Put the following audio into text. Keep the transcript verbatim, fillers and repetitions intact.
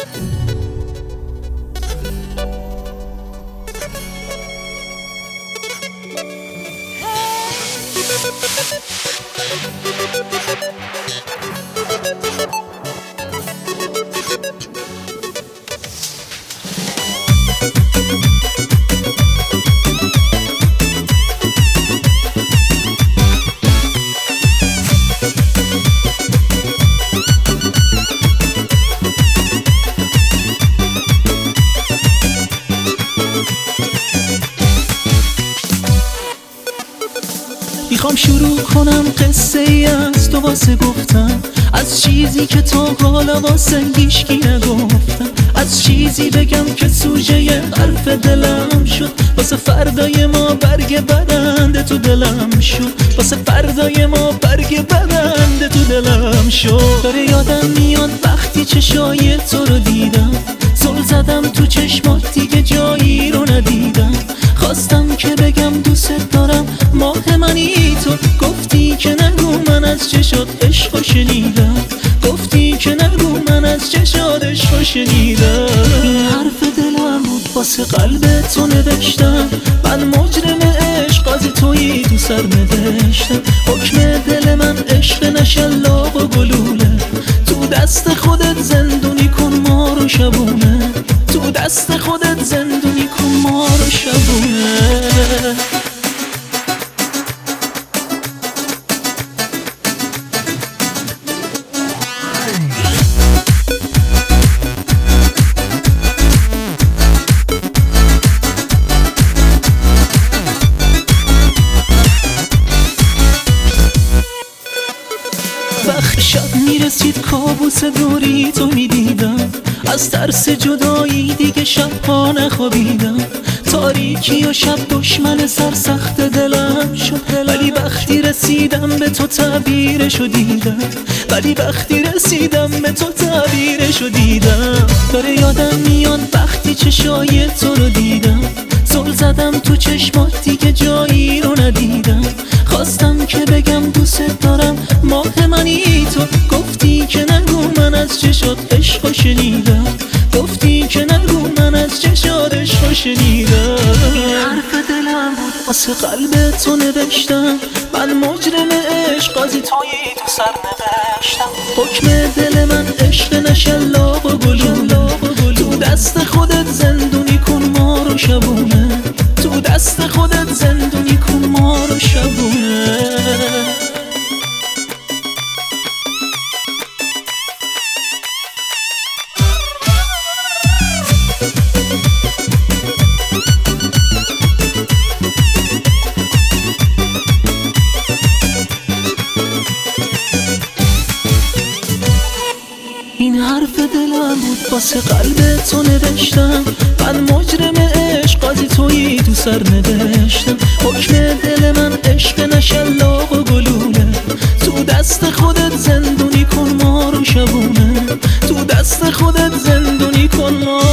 میخوام شروع کنم قصه ای از تو واسه گفتم، از چیزی که تا حالا واسه هیچکی نگفتم، از چیزی بگم که سوژه حرف دلم شد، واسه فردای ما برگ برنده تو دلم شد، واسه فردای ما برگ برنده تو دلم شد. داره یادم میاد وقتی چشای تو رو دیدم، زل زدم تو چشمات دیگه جایی رو ندیدم، خواستم که بگم دوست دارم ماه منی تو، گفتی که نگو من از چشات عشقو شنیدم، گفتی که نگو من از چشات عشقو شنیدم. این حرف دلم بود واسه قلب تو نوشتم، من مجرم عشق قاضی تویی تو سر نوشتم، حکم دل من عشق نشلاق و گلوله، تو دست خودت زندونی کن ما رو شبونه، تو دست خودت زندونی کن ما رو شبونه. وقت شب میرسید کابوس دوری تو میدیدم، از ترس جدایی دیگه شبها نخوابیدم، تاریکی و شب دشمن سرسخت دلم شد، ولی وقتی رسیدم به تو تعبیرشو دیدم، ولی وقتی رسیدم به تو تعبیرشو دیدم. داره یادم میاد وقتی چشای تو رو دیدم، زل زدم تو چشمات دیگه جایی رو ندیدم، خواستم که بگم دوست دارم ماه منی تو، گفتی که نگو من از چشات عشقو شنیدم، گفتی که نگو من از چشات عشقو شنیدم. این حرف دلم بود واسه قلب تو نوشتم، من مجرم عشق قاضی تویی تو سر نوشتم، حکم دل من عشق نشلاق و گلوله، تو دست خودت زندونی کن ما رو شبونه، تو دست خودت زندونی کن ما رو شبونه. این حرف دلم بود واسه قلب تو نوشتم، من مجرم عشق قاضی تویی تو سر نوشتم، حکم دل من عشق نشلاق و گلوله، تو دست خودت زندونی کن ما رو شبونه، تو دست خودت زندونی کن ما